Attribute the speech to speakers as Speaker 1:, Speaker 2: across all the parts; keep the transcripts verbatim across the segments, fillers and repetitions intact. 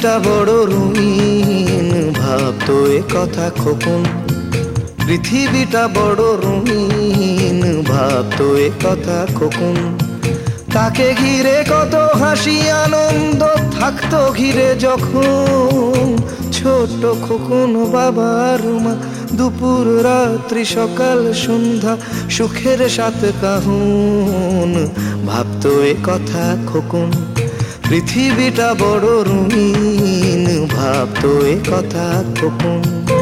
Speaker 1: পৃথিবীটা বড় রঙিন, ভাবতো এ কথা খোকন। পৃথিবীটা বড় রঙিন, ভাবতো এ কথা খোকন। তাকে ঘিরে কত হাসি আনন্দ থাকতো ঘিরে যখন। ছোট খোকন বাবার মা, দুপুর রাত্রি সকাল সন্ধ্যা সুখের সাথে কাহন। ভাবতো এ কথা খোকন। পৃথিবীটা বড় রঙিন, ভাবতো এ কথা খোকন।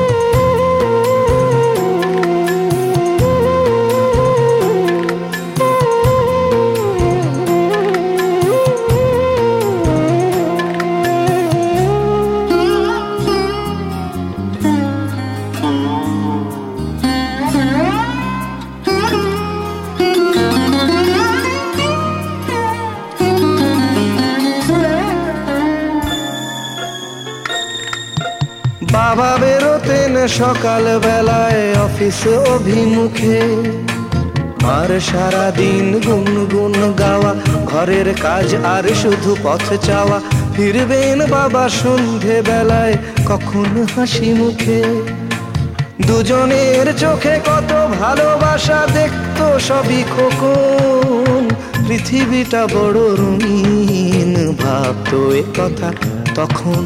Speaker 1: বাবা বেরোতেন সকাল বেলায় অফিস অভিমুখে। আর সারাদিন গুনগুন গাওয়া, ঘরের কাজ আর শুধু পথ চাওয়া। ফিরবেন বাবা সন্ধে বেলায় কখন হাসি মুখে। দুজনের চোখে কত ভালোবাসা দেখতো সবই খোকন। পৃথিবীটা বড় রঙিন, ভাবতো এ কথা তখন।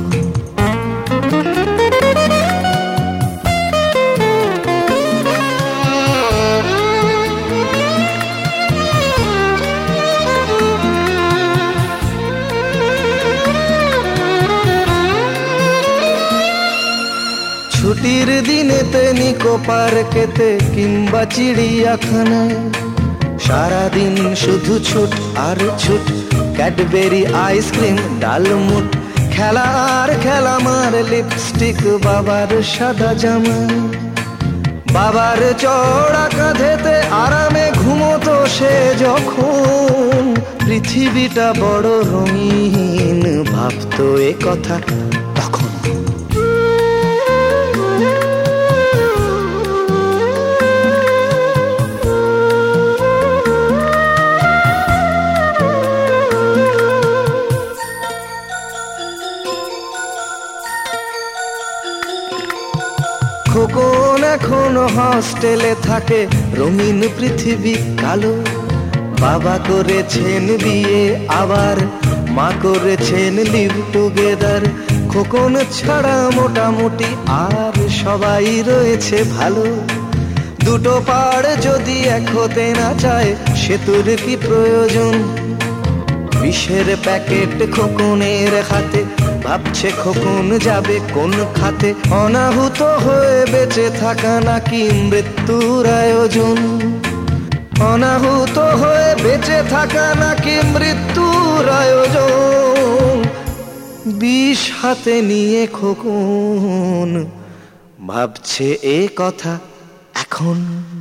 Speaker 1: ছুটির দিনেতে নিকো পার্কেতে কিংবা চিড়িয়াখানায় সারাদিন শুধু ছুট আর ছুট। ক্যাডবেরি আইসক্রিম ডালমুট, খেলা আর খেলা, মার লিপস্টিক বাবার সাদা জামা। বাবার চড়া কাঁধেতে আরামে ঘুমোতো সে যখন। পৃথিবীটা বড় রঙিন, ভাবতো এ কথা তখন। খোকন এখন হস্টেলে থাকে, রঙিন পৃথিবী কালো। বাবা করেছেন বিয়ে, আবার মা করেছেন লিভ টুগেদার। খোকন ছাড়া মোটামুটি আর সবাই রয়েছে ভালো। দুটো পাড় যদি এক হতে না চায় সেতুর কি প্রয়োজন। বিষের প্যাকেট খোকনের হাতে, ভাবছে খোকন যাবে কোন খাতে। অনাহুত হয়ে বেঁচে থাকা নাকি মৃত্যুর আয়োজন। অনাহুত হয়ে বেঁচে থাকা নাকি মৃত্যুর আয়োজন। বিষ হাতে নিয়ে খোকন ভাবছে এ কথা এখন।